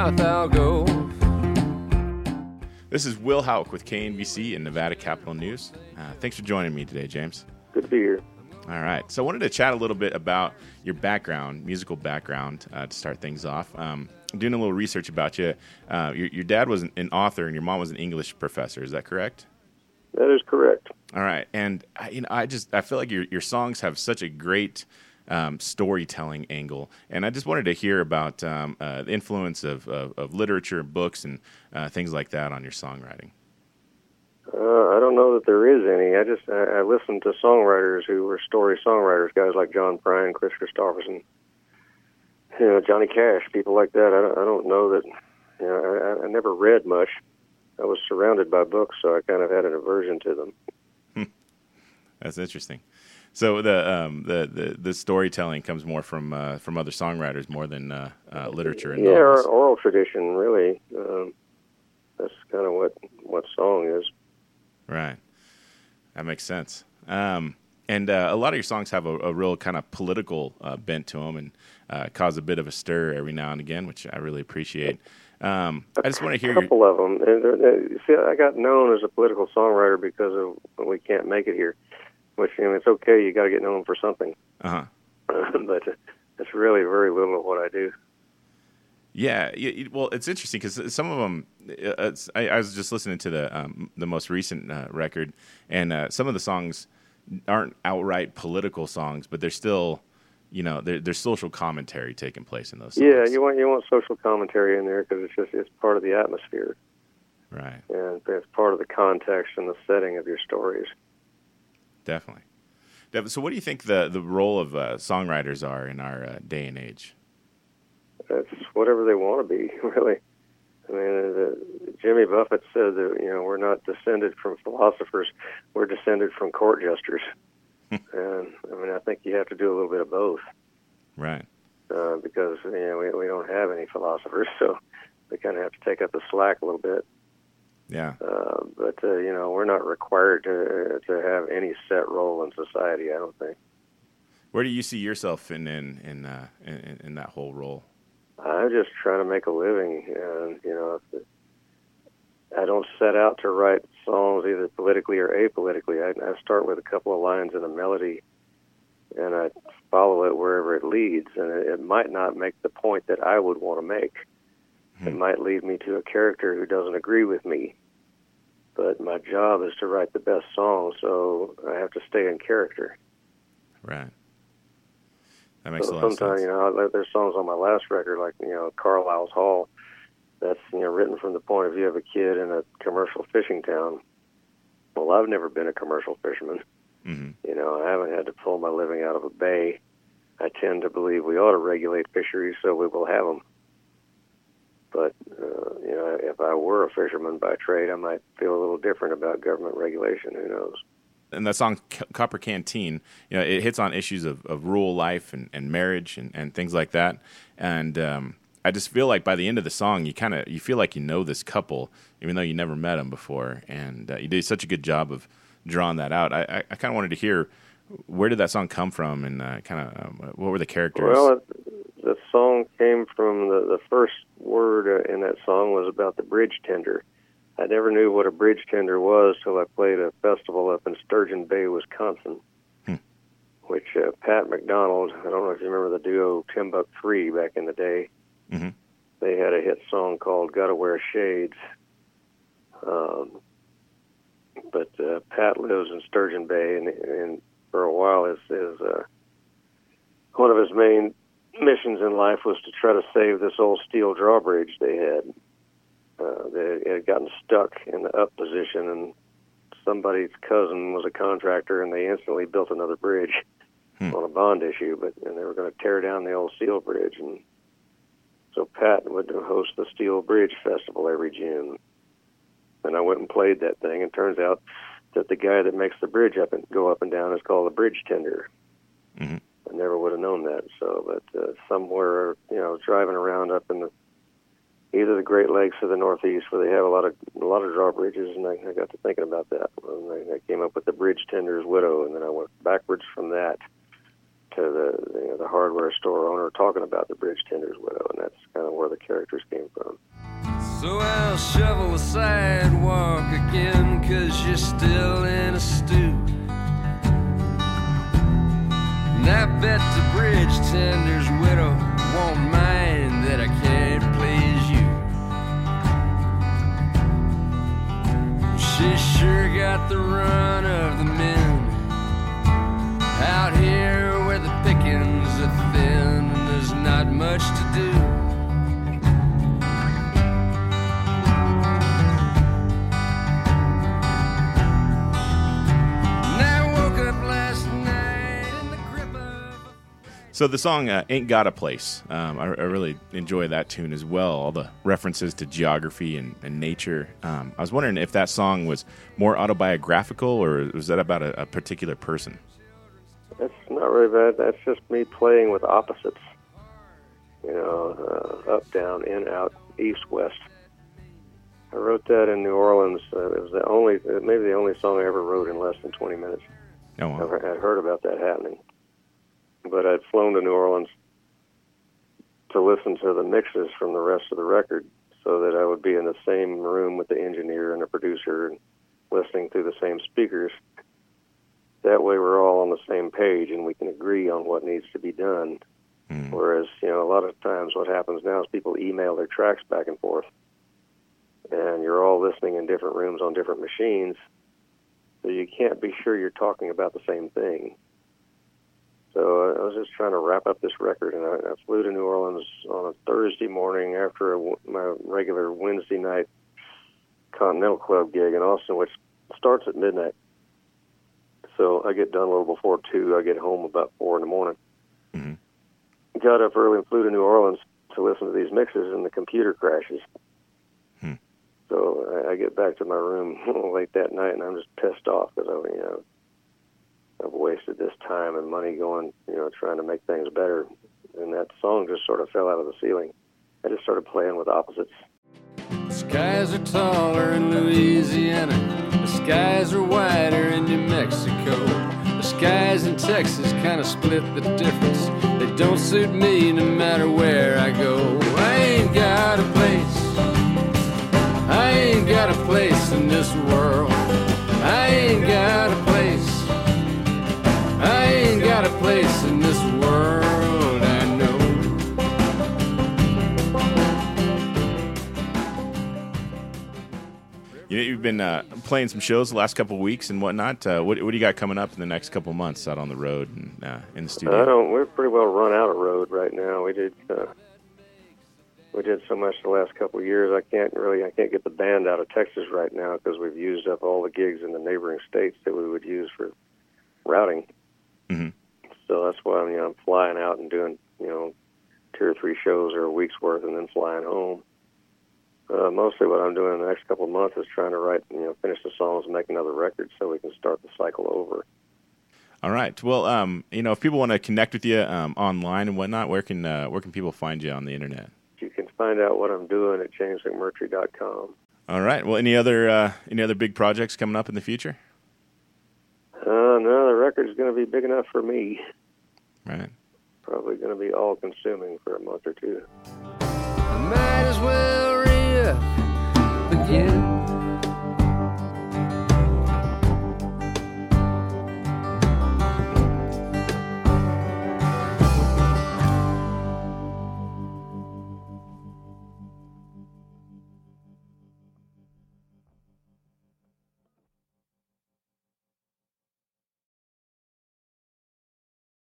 south I'll go. This is Will Houck with KNVC and Nevada Capital News. Thanks for joining me today, James. Good to be here. All right. So I wanted to chat a little bit about your background, musical background, to start things off. Doing a little research about you. Your dad was an author and your mom was an English professor. Is that correct? That is correct. All right. And I feel like your songs have such a great storytelling angle, and I just wanted to hear about the influence of literature, books, and things like that on your songwriting. I don't know that there is any. I listened to songwriters who were story songwriters, guys like John Prine, Chris Christopherson, Johnny Cash, people like that. I don't know that. I never read much. I was surrounded by books, so I kind of had an aversion to them. That's interesting. So the storytelling comes more from other songwriters more than literature and novels. Oral tradition, really. That's kind of what song is. Right, that makes sense. And a lot of your songs have a real kind of political bent to them, and cause a bit of a stir every now and again, which I really appreciate. I just want to hear a couple of them. See, I got known as a political songwriter because of We Can't Make It Here. Which, it's okay, you got to get known for something. Uh-huh. But it's really very little of what I do. Yeah, well, it's interesting because some of them, I was just listening to the most recent record, and some of the songs aren't outright political songs, but they're still, there's social commentary taking place in those songs. Yeah, you want social commentary in there because it's part of the atmosphere. Right. And it's part of the context and the setting of your stories. Definitely. So what do you think the role of songwriters are in our day and age? It's whatever they want to be, really. I mean, Jimmy Buffett said that, we're not descended from philosophers, we're descended from court jesters. And, I think you have to do a little bit of both. Right. Because, we don't have any philosophers, so we kind of have to take up the slack a little bit. Yeah. But we're not required to have any set role in society, I don't think. Where do you see yourself in that whole role? I'm just trying to make a living, and I don't set out to write songs either politically or apolitically. I start with a couple of lines in a melody, and I follow it wherever it leads, and it might not make the point that I would want to make. It might lead me to a character who doesn't agree with me. But my job is to write the best songs, so I have to stay in character. Right. That makes a lot of sense. Sometimes, there's songs on my last record, like, Carlisle's Hall, that's, written from the point of view of a kid in a commercial fishing town. Well, I've never been a commercial fisherman. Mm-hmm. I haven't had to pull my living out of a bay. I tend to believe we ought to regulate fisheries so we will have them. But, if I were a fisherman by trade, I might feel a little different about government regulation. Who knows? And that song, Copper Canteen, it hits on issues of rural life and marriage and things like that. And I just feel like by the end of the song, you feel like you know this couple, even though you never met them before. And you did such a good job of drawing that out. I kind of wanted to hear, where did that song come from, and what were the characters? Well, the song came from the first word in that song was about the bridge tender. I never knew what a bridge tender was till I played a festival up in Sturgeon Bay, Wisconsin, which Pat McDonald, I don't know if you remember the duo Timbuk 3 back in the day, they had a hit song called Gotta Wear Shades. But Pat lives in Sturgeon Bay, and for a while one of his main missions in life was to try to save this old steel drawbridge they had. They had gotten stuck in the up position, and somebody's cousin was a contractor, and they instantly built another bridge on a bond issue, and they were going to tear down the old steel bridge. And so Pat would host the Steel Bridge Festival every June. And I went and played that thing, and turns out that the guy that makes the bridge go up and down is called a bridge tender. Mm-hmm. I never would have known that. So, but somewhere, driving around up in either the Great Lakes or the Northeast, where they have a lot of drawbridges, and I got to thinking about that. And I came up with the bridge tender's widow, and then I went backwards from that to the hardware store owner talking about the bridge tender's widow, and that's kind of where the characters came from. So I'll shovel the sidewalk again, 'cause you're still in a stew. And I bet the bridge tender's widow won't mind that I can't please you. She sure got the run of the men out here where the pickings are thin and there's not much to do. So the song Ain't Got a Place, I really enjoy that tune as well, all the references to geography and nature. I was wondering if that song was more autobiographical, or was that about a particular person? That's not really bad. That's just me playing with opposites. Up, down, in, out, east, west. I wrote that in New Orleans. It was maybe the only song I ever wrote in less than 20 minutes. Oh, wow. I'd heard about that happening. But I'd flown to New Orleans to listen to the mixes from the rest of the record so that I would be in the same room with the engineer and the producer and listening through the same speakers. That way we're all on the same page and we can agree on what needs to be done. Mm. Whereas, a lot of times what happens now is people email their tracks back and forth, and you're all listening in different rooms on different machines, so you can't be sure you're talking about the same thing. So I was just trying to wrap up this record, and I flew to New Orleans on a Thursday morning after my regular Wednesday night Continental Club gig in Austin, which starts at midnight. So I get done a little before 2. I get home about 4 in the morning. Mm-hmm. Got up early and flew to New Orleans to listen to these mixes, and the computer crashes. So I get back to my room late that night, and I'm just pissed off because I've wasted this time and money going, trying to make things better. And that song just sort of fell out of the ceiling. I just started playing with opposites. The skies are taller in Louisiana. The skies are wider in New Mexico. The skies in Texas kind of split the difference. They don't suit me no matter where I go. I ain't got a place. I ain't got a place in this world. I ain't got a place. I ain't got a place in this world, I know. You've been playing some shows the last couple of weeks and whatnot. What do you got coming up in the next couple of months out on the road and in the studio? We're pretty well run out of road right now. We did so much the last couple of years. I can't get the band out of Texas right now because we've used up all the gigs in the neighboring states that we would use for routing. Mm-hmm. So that's why I'm flying out and doing 2 or 3 shows or a week's worth and then flying home. Mostly what I'm doing in the next couple of months is trying to write, finish the songs and make another record so we can start the cycle over. All right. Well, if people want to connect with you online and whatnot, where can people find you on the internet? You can find out what I'm doing at jamesmcmurtry.com. All right. Well, any other big projects coming up in the future? No, the record's going to be big enough for me. Right. Probably going to be all-consuming for a month or 2. I might as well re-up